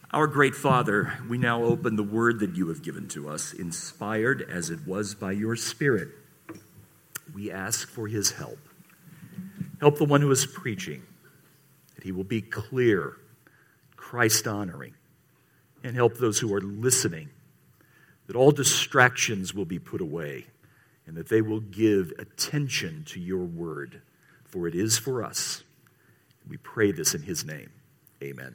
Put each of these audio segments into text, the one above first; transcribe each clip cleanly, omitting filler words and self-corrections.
Our great Father, we now open the word that you have given to us, inspired as it was by your Spirit. We ask for his help. Help the one who is preaching, that he will be clear, Christ-honoring, and help those who are listening, that all distractions will be put away, and that they will give attention to your word, for it is for us. We pray this in his name. Amen.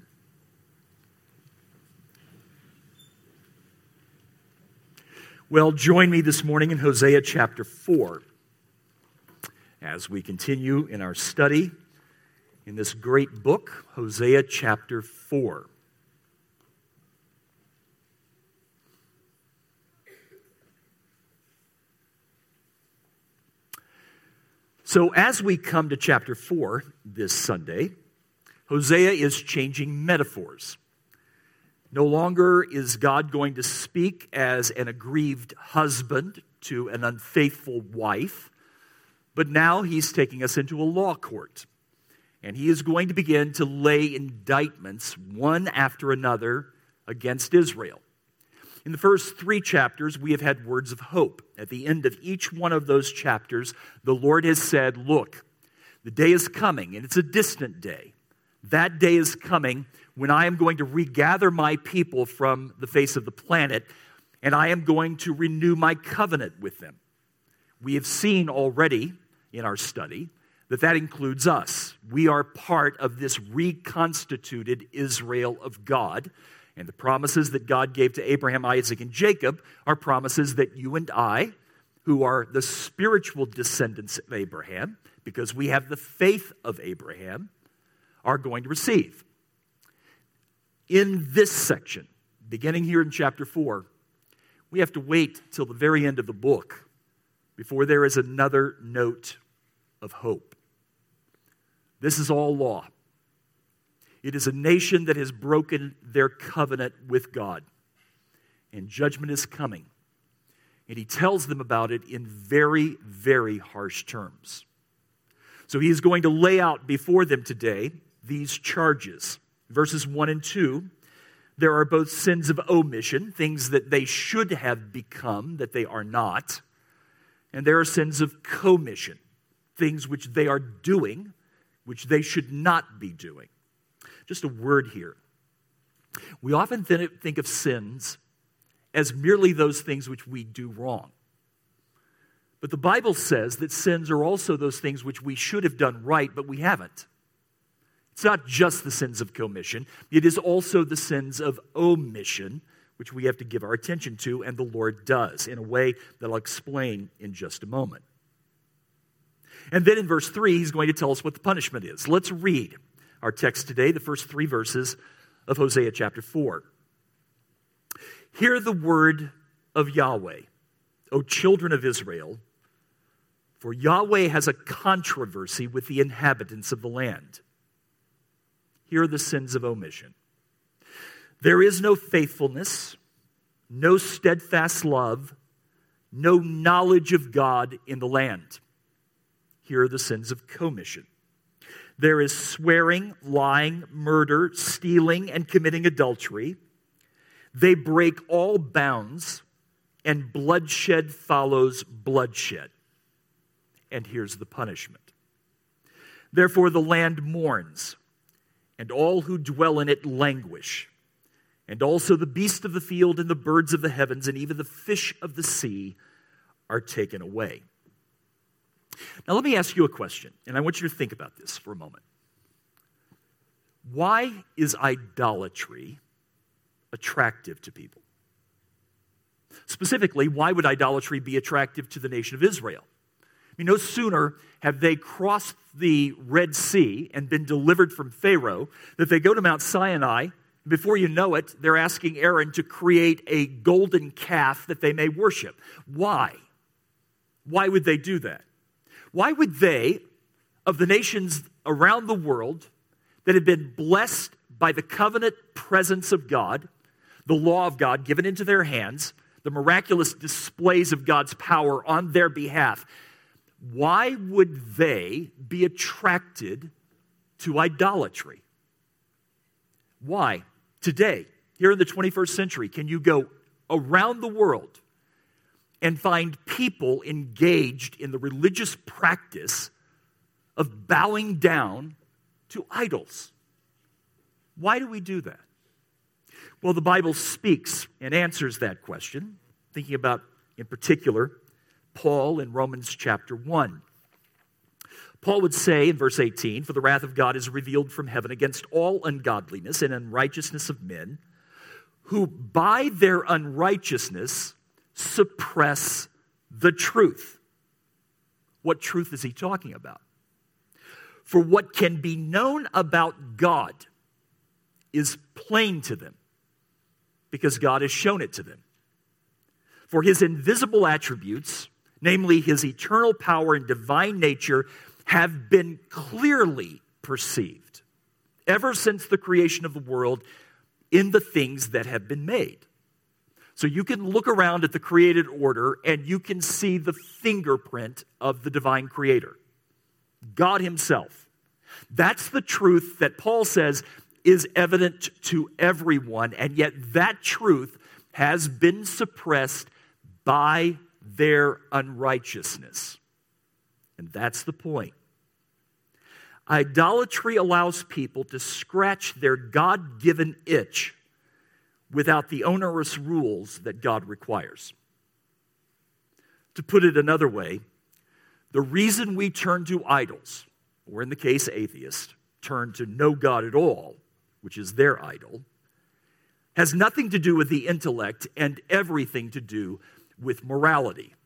Well, join me this morning in Hosea chapter 4 as we continue in our study in this great book, Hosea chapter 4. So as we come to chapter 4 this Sunday, Hosea is changing metaphors. No longer is God going to speak as an aggrieved husband to an unfaithful wife, but now he's taking us into a law court. And he is going to begin to lay indictments one after another against Israel. In the first 3 chapters, we have had words of hope. At the end of each one of those chapters, the Lord has said, look, the day is coming, and it's a distant day. That day is coming when I am going to regather my people from the face of the planet, and I am going to renew my covenant with them. We have seen already in our study that includes us. We are part of this reconstituted Israel of God, and the promises that God gave to Abraham, Isaac, and Jacob are promises that you and I, who are the spiritual descendants of Abraham, because we have the faith of Abraham, are going to receive. In this section, beginning here in chapter 4, we have to wait till the very end of the book before there is another note of hope. This is all law. It is a nation that has broken their covenant with God, and judgment is coming. And he tells them about it in very, very harsh terms. So he is going to lay out before them today these charges. Verses 1 and 2, there are both sins of omission, things that they should have become, that they are not. And there are sins of commission, things which they are doing, which they should not be doing. Just a word here. We often think of sins as merely those things which we do wrong. But the Bible says that sins are also those things which we should have done right, but we haven't. It's not just the sins of commission. It is also the sins of omission, which we have to give our attention to, and the Lord does, in a way that I'll explain in just a moment. And then in verse 3, he's going to tell us what the punishment is. Let's read our text today, the first 3 verses of Hosea chapter 4. Hear the word of Yahweh, O children of Israel, for Yahweh has a controversy with the inhabitants of the land. Here are the sins of omission. There is no faithfulness, no steadfast love, no knowledge of God in the land. Here are the sins of commission. There is swearing, lying, murder, stealing, and committing adultery. They break all bounds, and bloodshed follows bloodshed. And here's the punishment. Therefore the land mourns, and all who dwell in it languish, and also the beasts of the field and the birds of the heavens and even the fish of the sea are taken away. Now let me ask you a question, and I want you to think about this for a moment. Why is idolatry attractive to people? Specifically, why would idolatry be attractive to the nation of Israel? I mean, no sooner have they crossed the Red Sea and been delivered from Pharaoh that they go to Mount Sinai. Before you know it, they're asking Aaron to create a golden calf that they may worship. Why? Why would they do that? Why would they, of the nations around the world that have been blessed by the covenant presence of God, the law of God given into their hands, the miraculous displays of God's power on their behalf, why would they be attracted to idolatry? Why? Today, here in the 21st century, can you go around the world and find people engaged in the religious practice of bowing down to idols? Why do we do that? Well, the Bible speaks and answers that question, thinking about, in particular, Paul in Romans chapter 1. Paul would say in verse 18, "For the wrath of God is revealed from heaven against all ungodliness and unrighteousness of men, who by their unrighteousness suppress the truth." What truth is he talking about? For what can be known about God is plain to them, because God has shown it to them. For his invisible attributes, namely his eternal power and divine nature, have been clearly perceived ever since the creation of the world in the things that have been made. So you can look around at the created order and you can see the fingerprint of the divine creator, God himself. That's the truth that Paul says is evident to everyone, and yet that truth has been suppressed by their unrighteousness. And that's the point. Idolatry allows people to scratch their God-given itch without the onerous rules that God requires. To put it another way, the reason we turn to idols, or in the case atheists, turn to no God at all, which is their idol, has nothing to do with the intellect and everything to do with morality.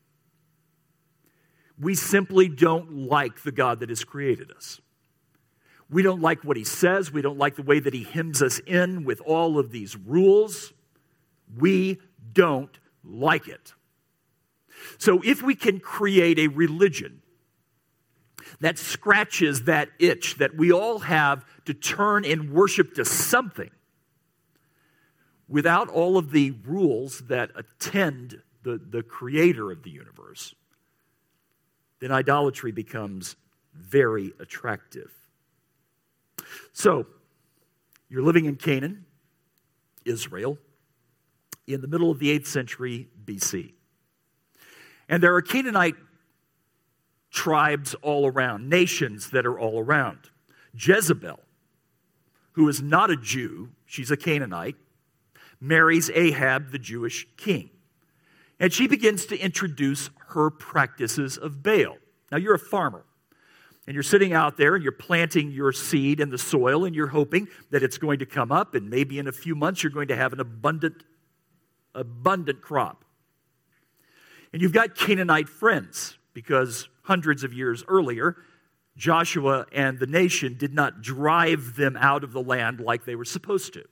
We simply don't like the God that has created us. We don't like what he says. We don't like the way that he hems us in with all of these rules. We don't like it. So if we can create a religion that scratches that itch that we all have to turn in worship to something, without all of the rules that attend the creator of the universe, then idolatry becomes very attractive. So, you're living in Canaan, Israel, in the middle of the 8th century BC. And there are Canaanite tribes all around, nations that are all around. Jezebel, who is not a Jew, she's a Canaanite, marries Ahab, the Jewish king. And she begins to introduce her practices of Baal. Now, you're a farmer, and you're sitting out there, and you're planting your seed in the soil, and you're hoping that it's going to come up, and maybe in a few months you're going to have an abundant crop. And you've got Canaanite friends, because hundreds of years earlier, Joshua and the nation did not drive them out of the land like they were supposed to.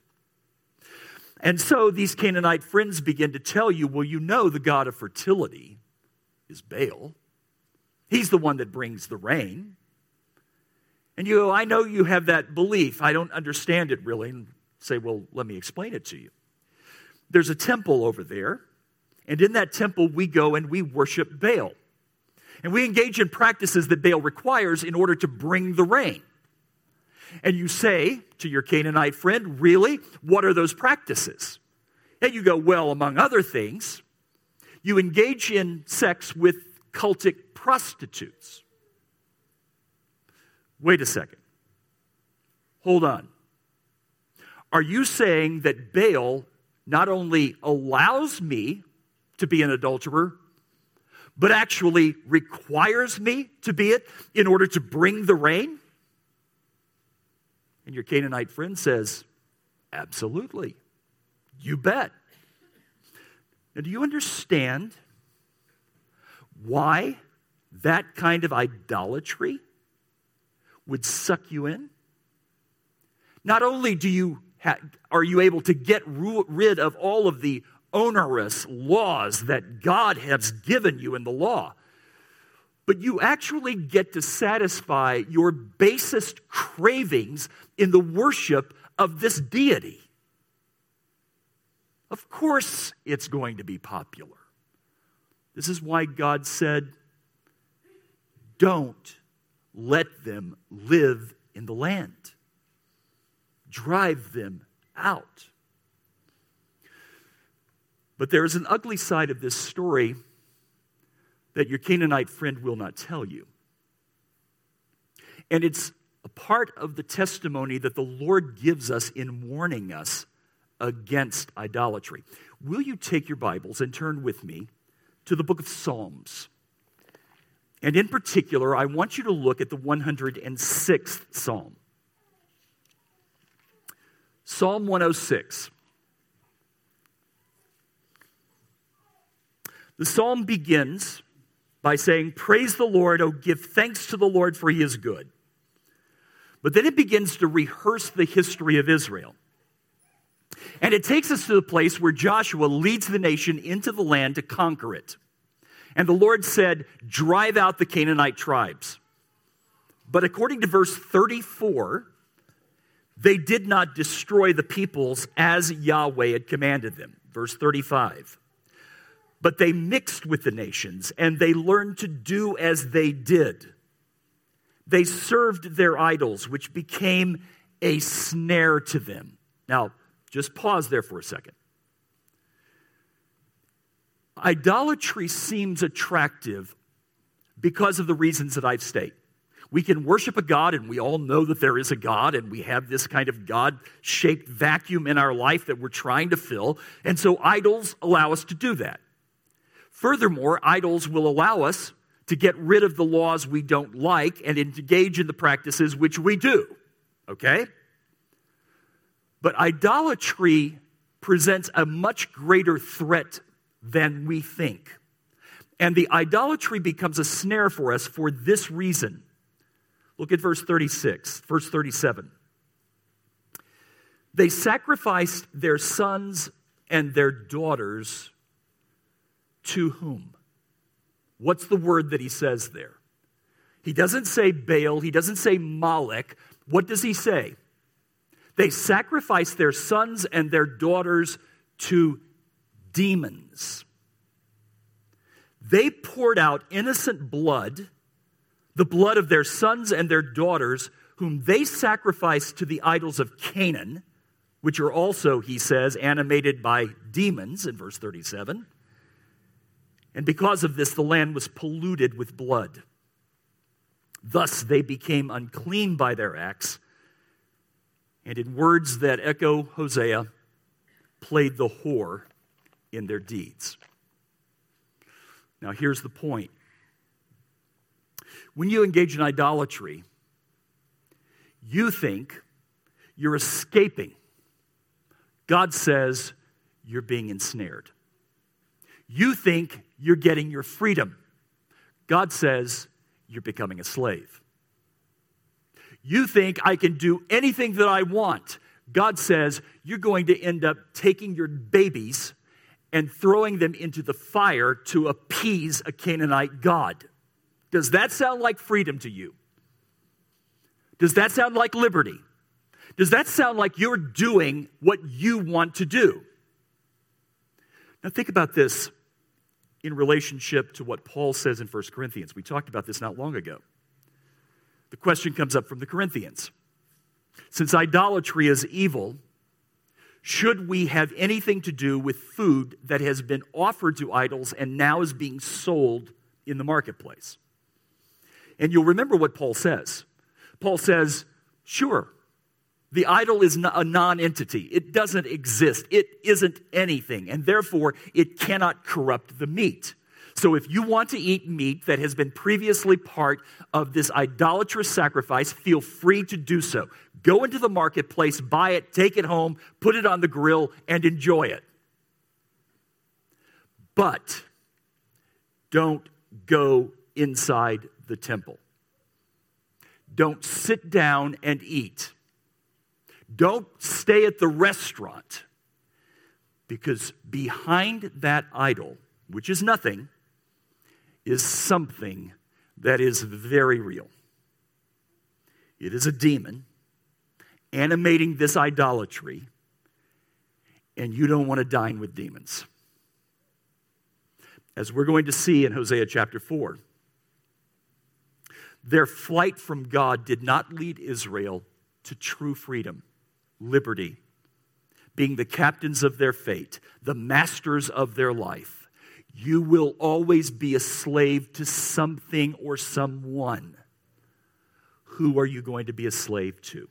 And so these Canaanite friends begin to tell you, well, you know the God of fertility is Baal. He's the one that brings the rain. And you go, I know you have that belief. I don't understand it really. And say, well, let me explain it to you. There's a temple over there. And in that temple, we go and we worship Baal. And we engage in practices that Baal requires in order to bring the rain. And you say to your Canaanite friend, really? What are those practices? And you go, well, among other things, you engage in sex with cultic prostitutes. Wait a second. Hold on. Are you saying that Baal not only allows me to be an adulterer, but actually requires me to be it in order to bring the rain? And your Canaanite friend says, absolutely. You bet. Now, do you understand why that kind of idolatry would suck you in? Not only are you able to get rid of all of the onerous laws that God has given you in the law, but you actually get to satisfy your basest cravings in the worship of this deity. Of course it's going to be popular. This is why God said, don't let them live in the land. Drive them out. But there is an ugly side of this story that your Canaanite friend will not tell you. And it's a part of the testimony that the Lord gives us in warning us against idolatry. Will you take your Bibles and turn with me to the book of Psalms? And in particular, I want you to look at the 106th Psalm. Psalm 106. The psalm begins by saying, "Praise the Lord, oh, give thanks to the Lord, for he is good." But then it begins to rehearse the history of Israel. And it takes us to the place where Joshua leads the nation into the land to conquer it. And the Lord said, "Drive out the Canaanite tribes." But according to verse 34, they did not destroy the peoples as Yahweh had commanded them. Verse 35. But they mixed with the nations, and they learned to do as they did. They served their idols, which became a snare to them. Now, just pause there for a second. Idolatry seems attractive because of the reasons that I've stated. We can worship a God, and we all know that there is a God, and we have this kind of God-shaped vacuum in our life that we're trying to fill, and so idols allow us to do that. Furthermore, idols will allow us to get rid of the laws we don't like and engage in the practices which we do, okay? But idolatry presents a much greater threat than we think. And the idolatry becomes a snare for us for this reason. Look at verse 37. They sacrificed their sons and their daughters to whom? What's the word that he says there? He doesn't say Baal. He doesn't say Molech. What does he say? They sacrificed their sons and their daughters to demons. They poured out innocent blood, the blood of their sons and their daughters, whom they sacrificed to the idols of Canaan, which are also, he says, animated by demons in verse 37. And because of this, the land was polluted with blood. Thus, they became unclean by their acts, and in words that echo Hosea, played the whore in their deeds. Now, here's the point. When you engage in idolatry, you think you're escaping. God says you're being ensnared. You think you're getting your freedom. God says you're becoming a slave. You think I can do anything that I want. God says you're going to end up taking your babies and throwing them into the fire to appease a Canaanite god. Does that sound like freedom to you? Does that sound like liberty? Does that sound like you're doing what you want to do? Now think about this in relationship to what Paul says in 1 Corinthians. We talked about this not long ago. The question comes up from the Corinthians. Since idolatry is evil, should we have anything to do with food that has been offered to idols and now is being sold in the marketplace? And you'll remember what Paul says. Paul says, sure, the idol is a non-entity. It doesn't exist. It isn't anything, and therefore it cannot corrupt the meat. So if you want to eat meat that has been previously part of this idolatrous sacrifice, feel free to do so. Go into the marketplace, buy it, take it home, put it on the grill, and enjoy it. But don't go inside the temple. Don't sit down and eat. Don't stay at the restaurant, because behind that idol, which is nothing, is something that is very real. It is a demon animating this idolatry, and you don't want to dine with demons. As we're going to see in Hosea chapter 4, their flight from God did not lead Israel to true freedom, liberty, being the captains of their fate, the masters of their life. You will always be a slave to something or someone. Who are you going to be a slave to?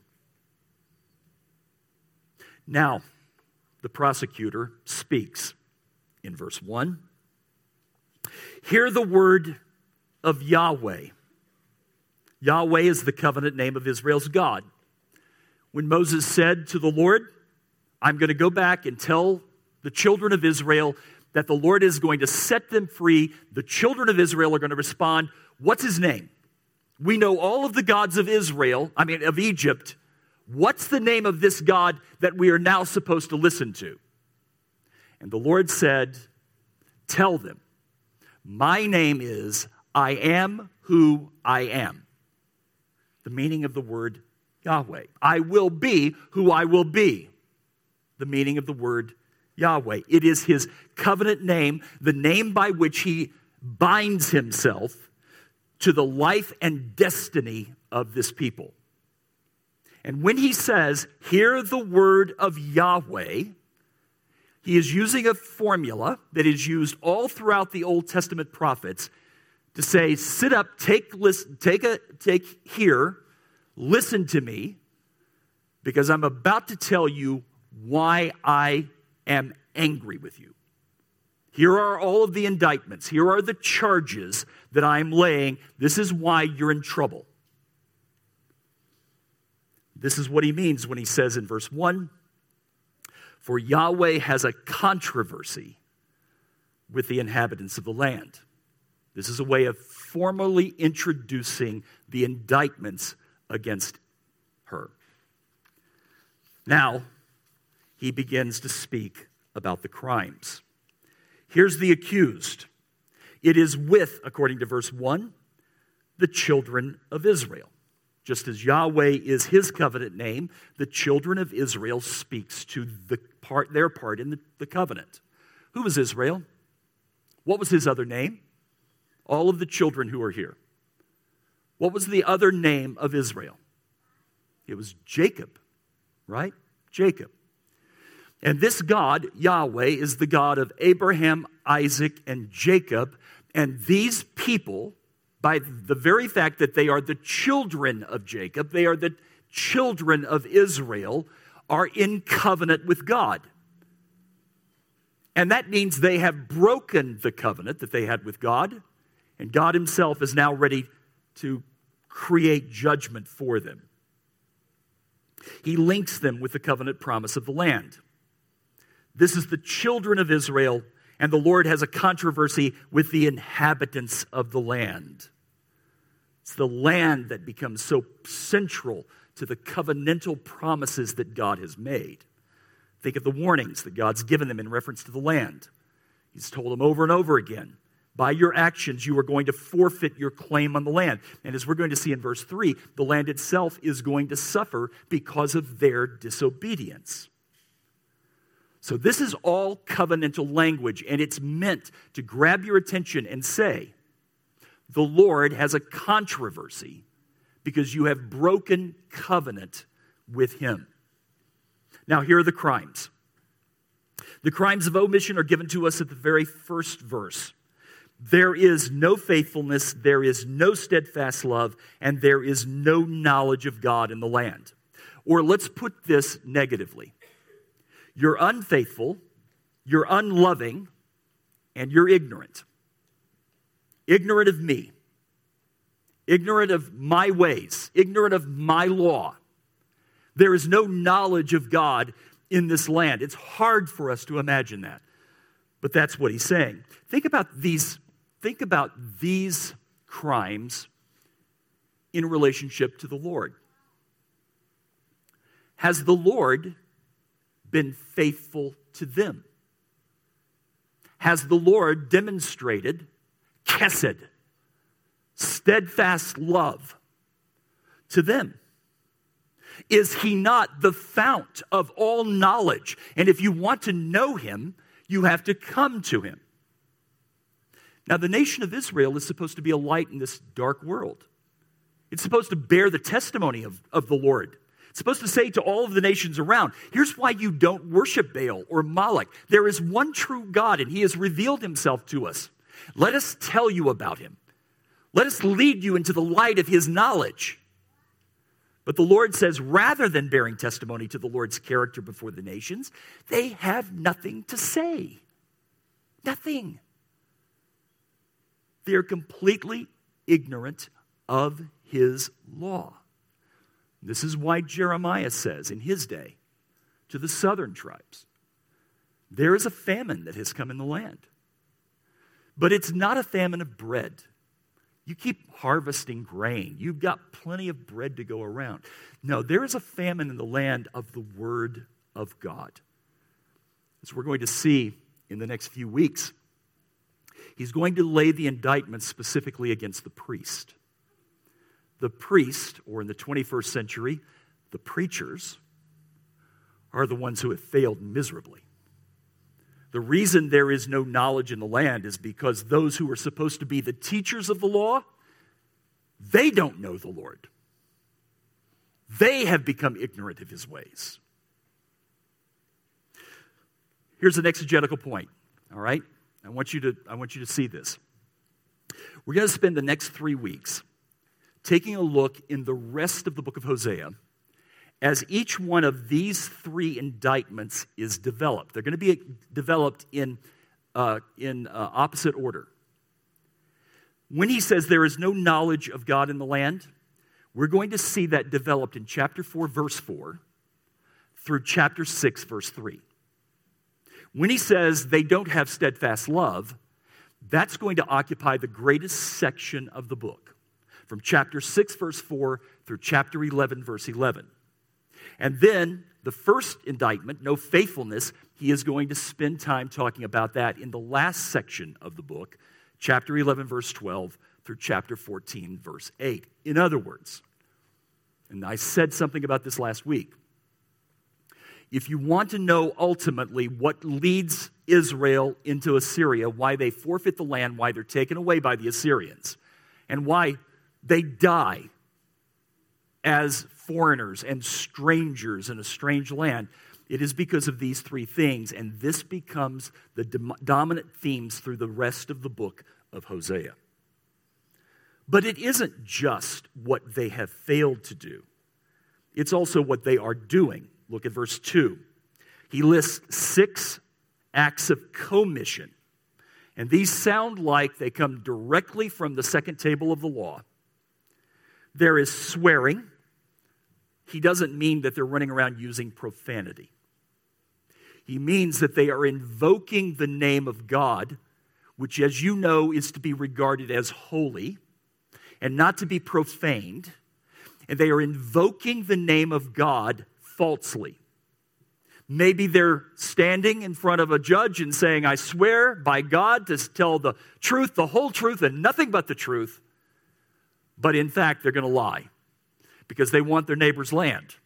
Now, the prosecutor speaks in verse 1. Hear the word of Yahweh. Yahweh is the covenant name of Israel's God. When Moses said to the Lord, I'm going to go back and tell the children of Israel that the Lord is going to set them free, the children of Israel are going to respond, what's his name? We know all of the gods of of Egypt. What's the name of this God that we are now supposed to listen to? And the Lord said, tell them, my name is I am who I am. The meaning of the word Yahweh. I will be who I will be. The meaning of the word Yahweh. It is his covenant name, the name by which he binds himself to the life and destiny of this people. And when he says, hear the word of Yahweh, he is using a formula that is used all throughout the Old Testament prophets to say, sit up, take here, listen to me, because I'm about to tell you why I am angry with you. Here are all of the indictments. Here are the charges that I'm laying. This is why you're in trouble. This is what he means when he says in verse 1, for Yahweh has a controversy with the inhabitants of the land. This is a way of formally introducing the indictments against her. Now, he begins to speak about the crimes. Here's the accused. It is with, according to verse 1, the children of Israel. Just as Yahweh is his covenant name, the children of Israel speaks to their part in the covenant. Who was Israel? What was his other name? All of the children who are here. What was the other name of Israel? It was Jacob, right? Jacob. And this God, Yahweh, is the God of Abraham, Isaac, and Jacob. And these people, by the very fact that they are the children of Jacob, they are the children of Israel, are in covenant with God. And that means they have broken the covenant that they had with God, and God himself is now ready to create judgment for them. He links them with the covenant promise of the land. This is the children of Israel, and the Lord has a controversy with the inhabitants of the land. It's the land that becomes so central to the covenantal promises that God has made. Think of the warnings that God's given them in reference to the land. He's told them over and over again, by your actions, you are going to forfeit your claim on the land. And as we're going to see in verse 3, the land itself is going to suffer because of their disobedience. So this is all covenantal language, and it's meant to grab your attention and say, the Lord has a controversy because you have broken covenant with him. Now, here are the crimes. The crimes of omission are given to us at the very first verse. There is no faithfulness, there is no steadfast love, and there is no knowledge of God in the land. Or let's put this negatively. You're unfaithful, you're unloving, and you're ignorant. Ignorant of me, ignorant of my ways, ignorant of my law. There is no knowledge of God in this land. It's hard for us to imagine that, but that's what he's saying. Think about these crimes in relationship to the Lord. Has the Lord been faithful to them? Has the Lord demonstrated chesed, steadfast love to them? Is he not the fount of all knowledge? And if you want to know him, you have to come to him. Now, the nation of Israel is supposed to be a light in this dark world. It's supposed to bear the testimony of the Lord. It's supposed to say to all of the nations around, here's why you don't worship Baal or Moloch. There is one true God, and he has revealed himself to us. Let us tell you about him. Let us lead you into the light of his knowledge. But the Lord says, rather than bearing testimony to the Lord's character before the nations, they have nothing to say. Nothing. They are completely ignorant of his law. This is why Jeremiah says in his day to the southern tribes, there is a famine that has come in the land. But it's not a famine of bread. You keep harvesting grain. You've got plenty of bread to go around. No, there is a famine in the land of the Word of God. As we're going to see in the next few weeks, he's going to lay the indictment specifically against the priest. The priest, or in the 21st century, the preachers, are the ones who have failed miserably. The reason there is no knowledge in the land is because those who are supposed to be the teachers of the law, they don't know the Lord. They have become ignorant of his ways. Here's an exegetical point, all right? I want you to see this. We're going to spend the next 3 weeks taking a look in the rest of the book of Hosea as each one of these 3 indictments is developed. They're going to be developed in opposite order. When he says there is no knowledge of God in the land, we're going to see that developed in chapter 4, verse 4, through chapter 6, verse 3. When he says they don't have steadfast love, that's going to occupy the greatest section of the book, from chapter 6, verse 4, through chapter 11, verse 11. And then the first indictment, no faithfulness, he is going to spend time talking about that in the last section of the book, chapter 11, verse 12, through chapter 14, verse 8. In other words, and I said something about this last week, if you want to know ultimately what leads Israel into Assyria, why they forfeit the land, why they're taken away by the Assyrians, and why they die as foreigners and strangers in a strange land, it is because of these 3 things, and this becomes the dominant themes through the rest of the book of Hosea. But it isn't just what they have failed to do. It's also what they are doing. Look at verse 2. He lists 6 acts of commission, and these sound like they come directly from the second table of the law. There is swearing. He doesn't mean that they're running around using profanity. He means that they are invoking the name of God, which, as you know, is to be regarded as holy and not to be profaned. And they are invoking the name of God falsely. Maybe they're standing in front of a judge and saying, I swear by God to tell the truth, the whole truth, and nothing but the truth. But in fact, they're going to lie because they want their neighbor's land.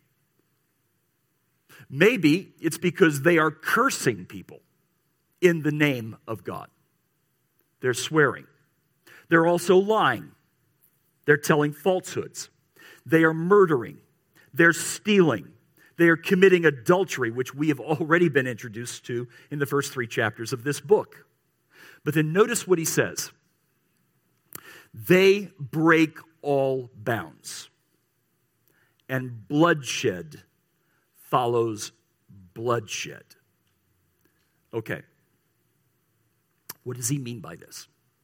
Maybe it's because they are cursing people in the name of God. They're swearing. They're also lying. They're telling falsehoods. They are murdering. They're stealing. They are committing adultery, which we have already been introduced to in the first 3 chapters of this book. But then notice what he says. They break all bounds, and bloodshed follows bloodshed. Okay. What does he mean by this?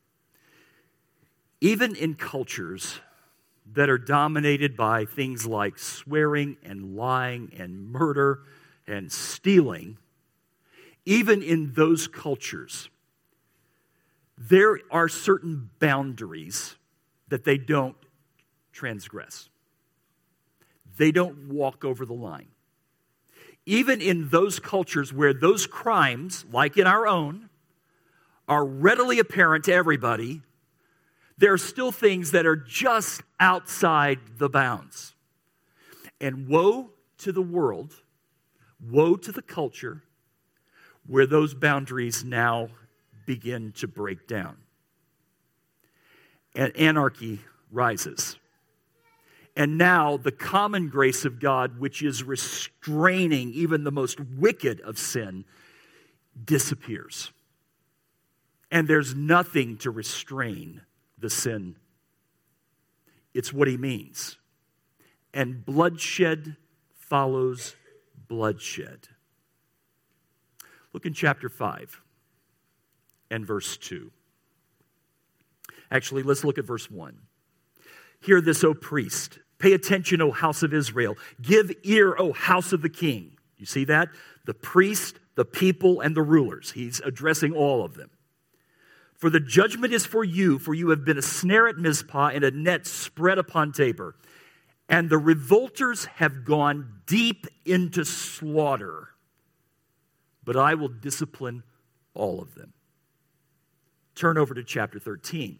Even in cultures that are dominated by things like swearing and lying and murder and stealing, even in those cultures, there are certain boundaries that they don't transgress. They don't walk over the line. Even in those cultures where those crimes, like in our own, are readily apparent to everybody, there are still things that are just outside the bounds. And woe to the world, woe to the culture where those boundaries now begin to break down. And anarchy rises. And now the common grace of God, which is restraining even the most wicked of sin, disappears. And there's nothing to restrain the sin. It's what he means. And bloodshed follows bloodshed. Look in chapter 5 and verse 2. Actually, let's look at verse 1. Hear this, O priest. Pay attention, O house of Israel. Give ear, O house of the king. You see that? The priest, the people, and the rulers. He's addressing all of them. For the judgment is for you have been a snare at Mizpah and a net spread upon Tabor. And the revolters have gone deep into slaughter. But I will discipline all of them. Turn over to chapter 13.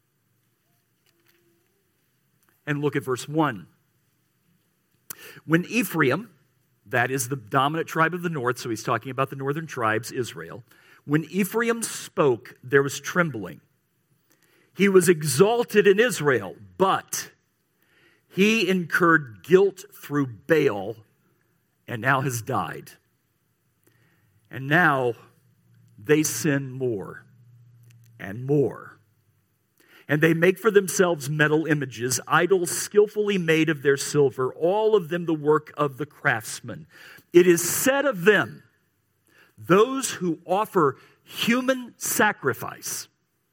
And look at verse 1. When Ephraim, that is the dominant tribe of the north, so he's talking about the northern tribes, Israel. When Ephraim spoke, there was trembling. He was exalted in Israel, but he incurred guilt through Baal and now has died. And now they sin more and more. And they make for themselves metal images, idols skillfully made of their silver, all of them the work of the craftsman. It is said of them, those who offer human sacrifice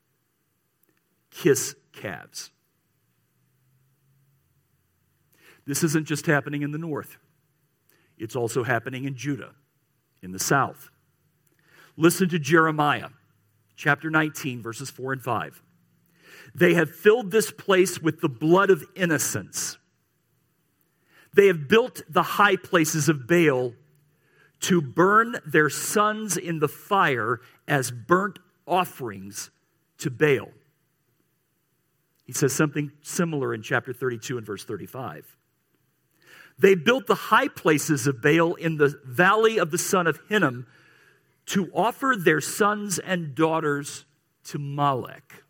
kiss calves. This isn't just happening in the north. It's also happening in Judah, in the south. Listen to Jeremiah, chapter 19, verses 4 and 5. They have filled this place with the blood of innocents. They have built the high places of Baal to burn their sons in the fire as burnt offerings to Baal. He says something similar in chapter 32 and verse 35. They built the high places of Baal in the valley of the son of Hinnom to offer their sons and daughters to Molech.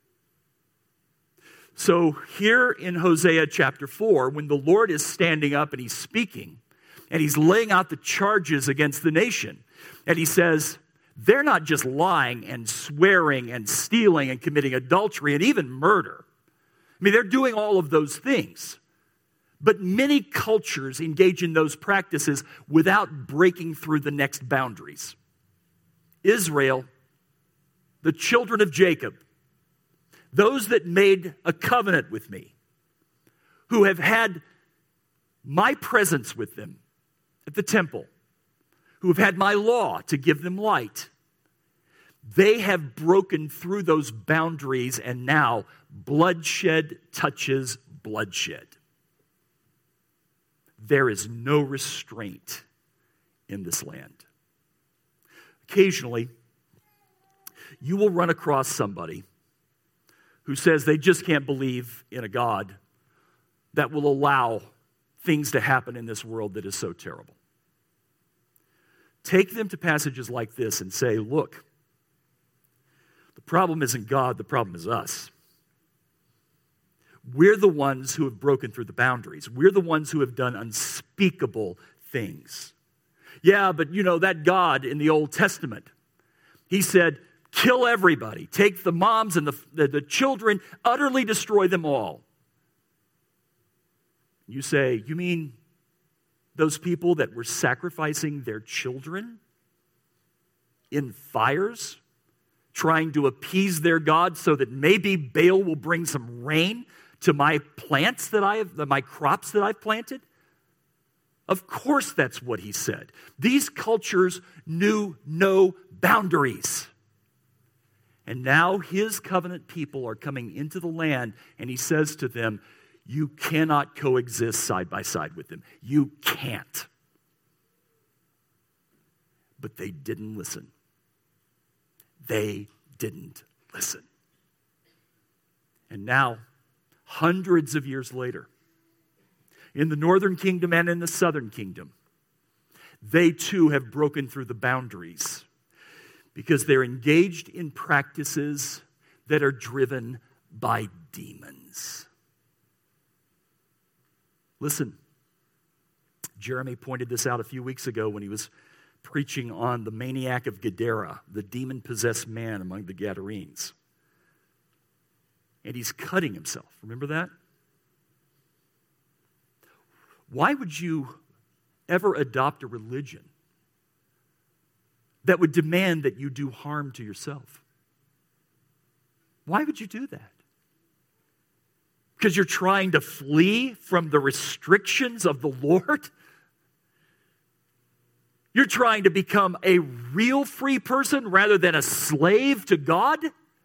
So here in Hosea chapter 4, when the Lord is standing up and he's speaking, and he's laying out the charges against the nation, and he says, they're not just lying and swearing and stealing and committing adultery and even murder. I mean, they're doing all of those things. But many cultures engage in those practices without breaking through the next boundaries. Israel, the children of Jacob, those that made a covenant with me, who have had my presence with them at the temple, who have had my law to give them light, they have broken through those boundaries, and now bloodshed touches bloodshed. There is no restraint in this land. Occasionally, you will run across somebody who says they just can't believe in a God that will allow things to happen in this world that is so terrible. Take them to passages like this and say, look, the problem isn't God, the problem is us. We're the ones who have broken through the boundaries. We're the ones who have done unspeakable things. Yeah, but that God in the Old Testament, he said, kill everybody. Take the moms and the children, utterly destroy them all. You say, you mean those people that were sacrificing their children in fires, trying to appease their God so that maybe Baal will bring some rain to my plants my crops that I've planted? Of course that's what he said. These cultures knew no boundaries. And now his covenant people are coming into the land, and he says to them, you cannot coexist side by side with them. You can't. But they didn't listen. They didn't listen. And now, hundreds of years later, in the northern kingdom and in the southern kingdom, they too have broken through the boundaries because they're engaged in practices that are driven by demons. Listen, Jeremy pointed this out a few weeks ago when he was preaching on the maniac of Gadara, the demon-possessed man among the Gadarenes. And he's cutting himself. Remember that? Why would you ever adopt a religion that would demand that you do harm to yourself? Why would you do that? Because you're trying to flee from the restrictions of the Lord? You're trying to become a real free person rather than a slave to God?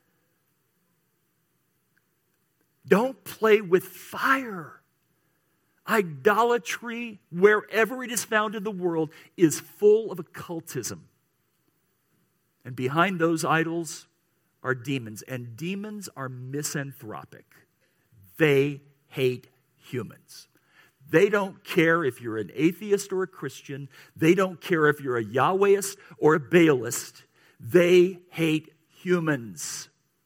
Don't play with fire. Idolatry, wherever it is found in the world, is full of occultism. And behind those idols are demons. And demons are misanthropic. They hate humans. They don't care if you're an atheist or a Christian. They don't care if you're a Yahwehist or a Baalist. They hate humans.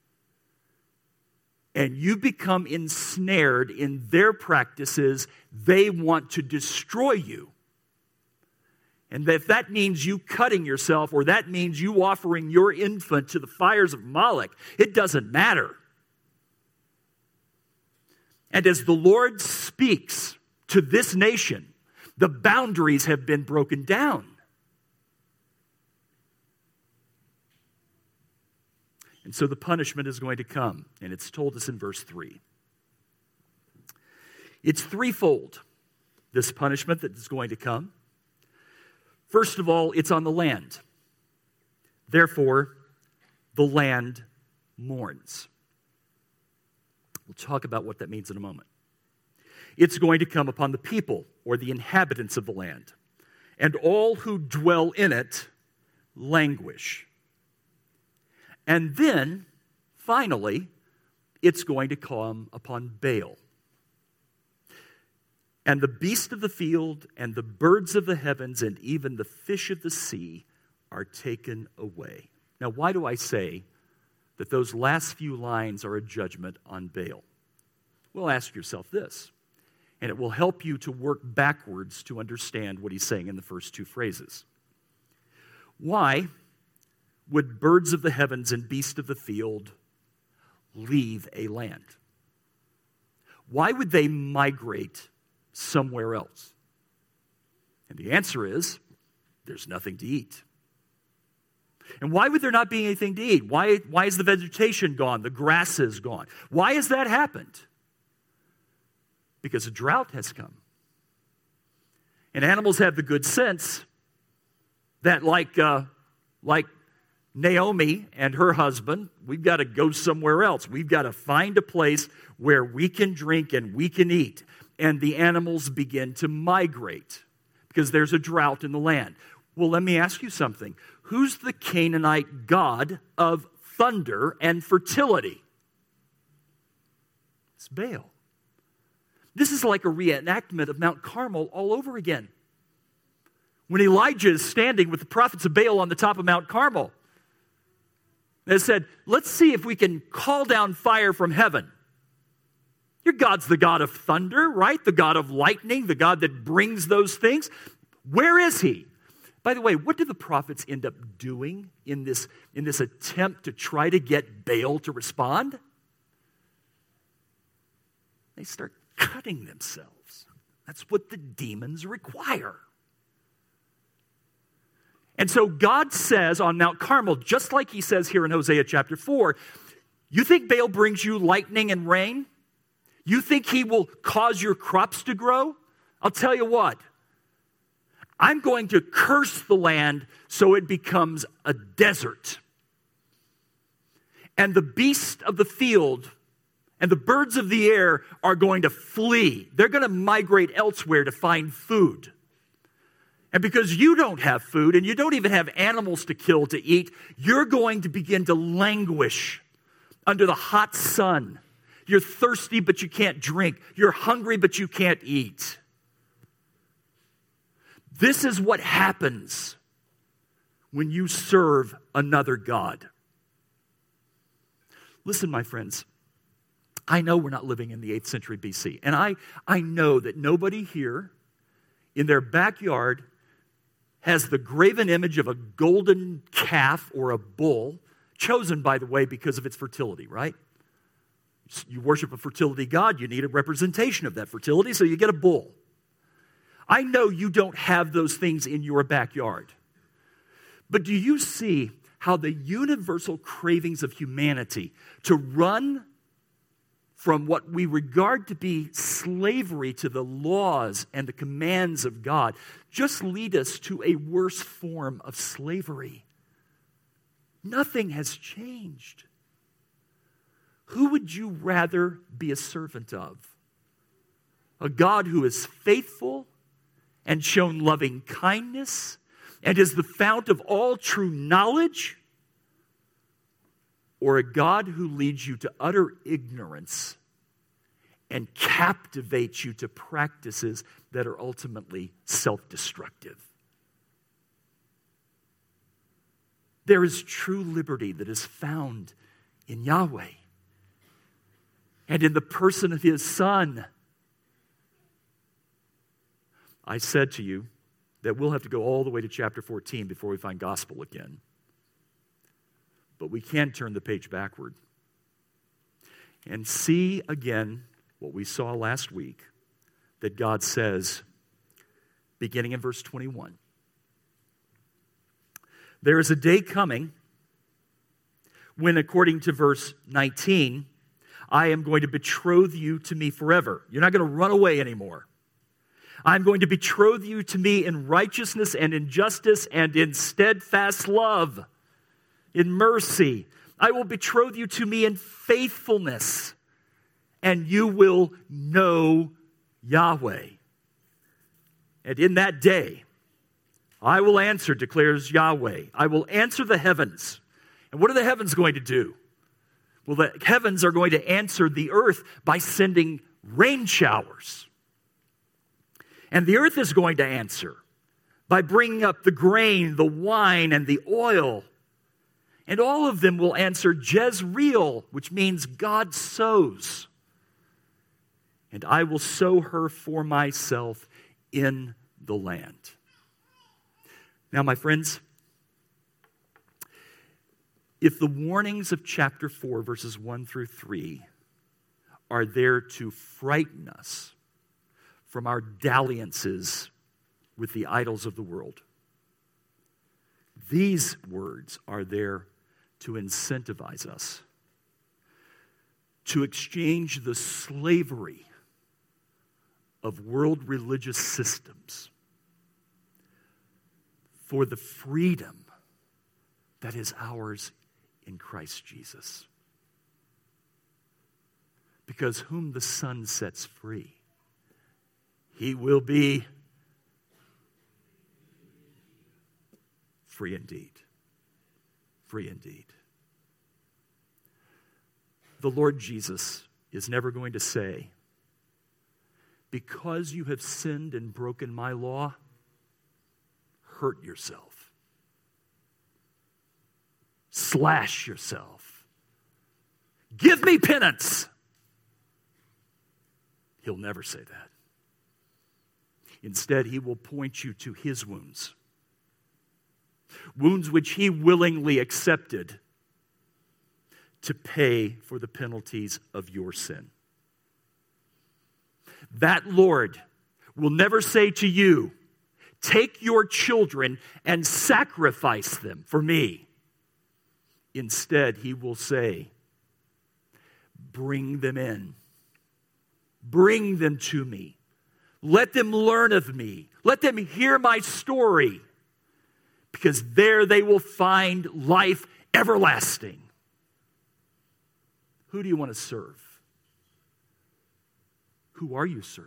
And you become ensnared in their practices. They want to destroy you. And if that means you cutting yourself, or that means you offering your infant to the fires of Moloch, it doesn't matter. And as the Lord speaks to this nation, the boundaries have been broken down. And so the punishment is going to come, and it's told us in verse 3. It's threefold, this punishment that is going to come. First of all, it's on the land. Therefore, the land mourns. We'll talk about what that means in a moment. It's going to come upon the people, or the inhabitants of the land, and all who dwell in it languish. And then, finally, it's going to come upon Baal. And the beast of the field, and the birds of the heavens, and even the fish of the sea are taken away. Now, why do I say that those last few lines are a judgment on Baal? Well, ask yourself this, and it will help you to work backwards to understand what he's saying in the first two phrases. Why would birds of the heavens and beasts of the field leave a land? Why would they migrate somewhere else? And the answer is, there's nothing to eat. And why would there not be anything to eat? Why is the vegetation gone? The grass is gone. Why has that happened? Because a drought has come. And animals have the good sense that like Naomi and her husband, we've got to go somewhere else. We've got to find a place where we can drink and we can eat. And the animals begin to migrate because there's a drought in the land. Well, let me ask you something. Who's the Canaanite god of thunder and fertility? It's Baal. This is like a reenactment of Mount Carmel all over again. When Elijah is standing with the prophets of Baal on the top of Mount Carmel, they said, let's see if we can call down fire from heaven. Your God's the God of thunder, right? The God of lightning, the God that brings those things. Where is he? By the way, what do the prophets end up doing in this attempt to try to get Baal to respond? They start cutting themselves. That's what the demons require. And so God says on Mount Carmel, just like he says here in Hosea chapter 4, you think Baal brings you lightning and rain? You think he will cause your crops to grow? I'll tell you what. I'm going to curse the land so it becomes a desert. And the beasts of the field and the birds of the air are going to flee. They're going to migrate elsewhere to find food. And because you don't have food and you don't even have animals to kill to eat, you're going to begin to languish under the hot sun. You're thirsty, but you can't drink. You're hungry, but you can't eat. This is what happens when you serve another god. Listen, my friends, I know we're not living in the 8th century BC. And I know that nobody here in their backyard has the graven image of a golden calf or a bull, chosen, by the way, because of its fertility, right? You worship a fertility god, you need a representation of that fertility, so you get a bull. I know you don't have those things in your backyard. But do you see how the universal cravings of humanity to run from what we regard to be slavery to the laws and the commands of God just lead us to a worse form of slavery? Nothing has changed. Who would you rather be a servant of? A God who is faithful and shown loving kindness and is the fount of all true knowledge? Or a God who leads you to utter ignorance and captivates you to practices that are ultimately self-destructive? There is true liberty that is found in Yahweh and in the person of His Son. I said to you that we'll have to go all the way to chapter 14 before we find gospel again. But we can turn the page backward and see again what we saw last week, that God says, beginning in verse 21. There is a day coming when, according to verse 19, I am going to betroth you to me forever. You're not going to run away anymore. I'm going to betroth you to me in righteousness and in justice and in steadfast love, in mercy. I will betroth you to me in faithfulness, and you will know Yahweh. And in that day, I will answer, declares Yahweh. I will answer the heavens. And what are the heavens going to do? Well, the heavens are going to answer the earth by sending rain showers. And the earth is going to answer by bringing up the grain, the wine, and the oil. And all of them will answer Jezreel, which means God sows. And I will sow her for myself in the land. Now, my friends, if the warnings of chapter 4, verses 1 through 3, are there to frighten us from our dalliances with the idols of the world, these words are there to incentivize us to exchange the slavery of world religious systems for the freedom that is ours in Christ Jesus. Because whom the Son sets free, he will be free indeed. Free indeed. The Lord Jesus is never going to say, because you have sinned and broken my law, hurt yourself. Slash yourself. Give me penance. He'll never say that. Instead, he will point you to his wounds. Wounds which he willingly accepted to pay for the penalties of your sin. That Lord will never say to you, take your children and sacrifice them for me. Instead, he will say, bring them in. Bring them to me. Let them learn of me. Let them hear my story. Because there they will find life everlasting. Who do you want to serve? Who are you serving?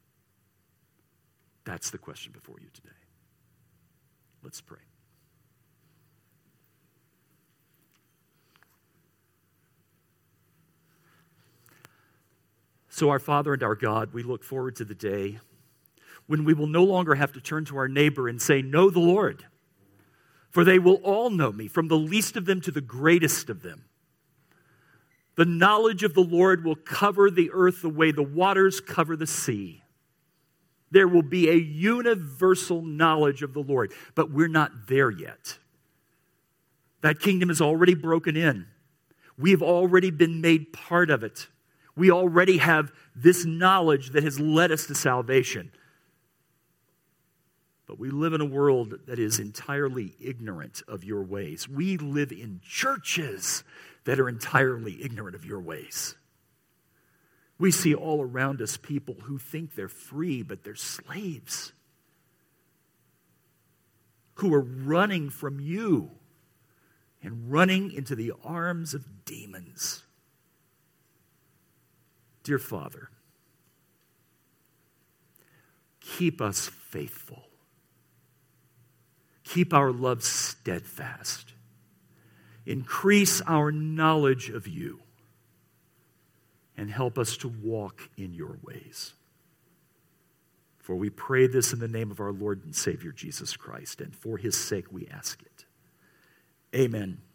That's the question before you today. Let's pray. So our Father and our God, we look forward to the day when we will no longer have to turn to our neighbor and say, know the Lord, for they will all know me, from the least of them to the greatest of them. The knowledge of the Lord will cover the earth the way the waters cover the sea. There will be a universal knowledge of the Lord, but we're not there yet. That kingdom is already broken in. We've already been made part of it. We already have this knowledge that has led us to salvation. But we live in a world that is entirely ignorant of your ways. We live in churches that are entirely ignorant of your ways. We see all around us people who think they're free, but they're slaves, who are running from you and running into the arms of demons. Dear Father, keep us faithful. Keep our love steadfast. Increase our knowledge of you. And help us to walk in your ways. For we pray this in the name of our Lord and Savior Jesus Christ, and for his sake we ask it. Amen.